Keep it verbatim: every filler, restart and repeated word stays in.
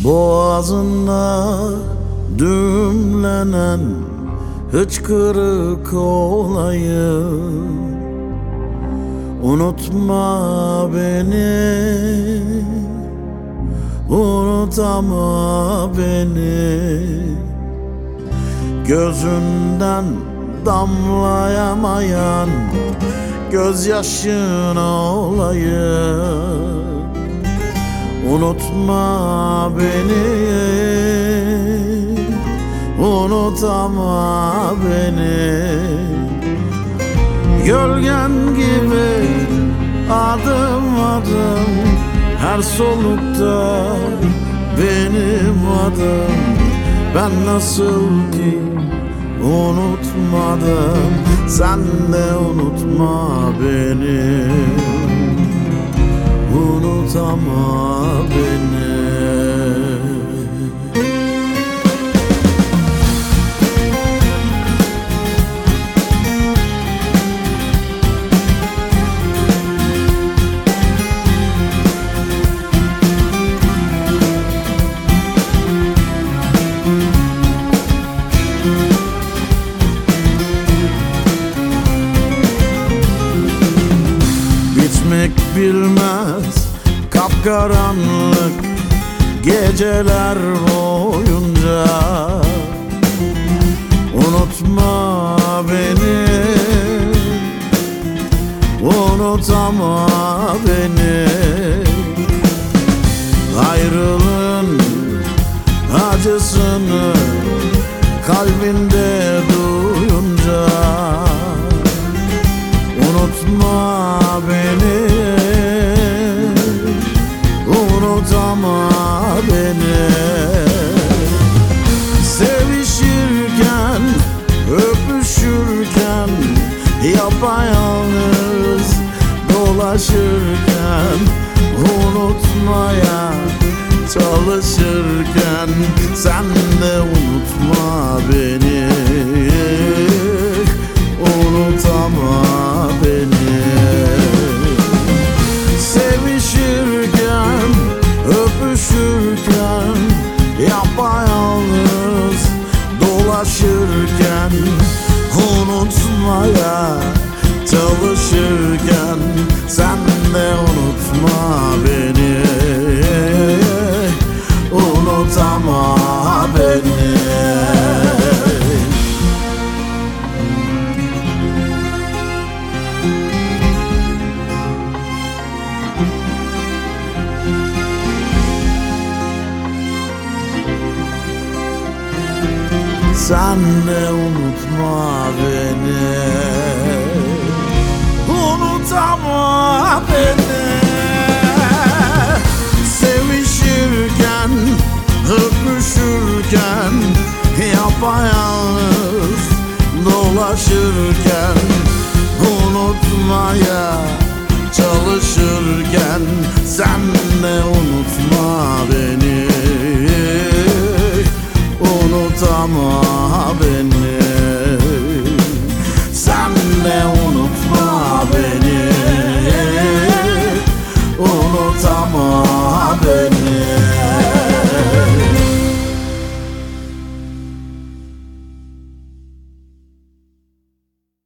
Boğazında düğümlenen hıçkırık olayım. Unutma beni, unutama beni. Gözünden damlayamayan gözyaşına olayım. Unutma beni, unutama beni. Gölgen gibi adım adım her solukta benim adım. Ben nasıl ki unutmadım, sen de unutma beni, unutama beni. Bitmek bilmez kapkaranlık geceler boyunca. Unutma beni, unutama beni. Ayrılığın acısını kalbinde duyunca. Unutma beni, unutama beni. Sevişirken, öpüşürken, yapayalnız dolaşırken, unutmaya çalışırken, sen de unutma beni, unutama beni. Sevişirken, öpüşürken, yapayalnız dolaşırken, unutmaya çalışırken, sen de unutma beni, unutama beni. Sen de unutma beni, unutama beni. Sevişirken, öpüşürken, yapayalnız dolaşırken, unutmaya çalışırken, sen de unutma beni, unutama beni.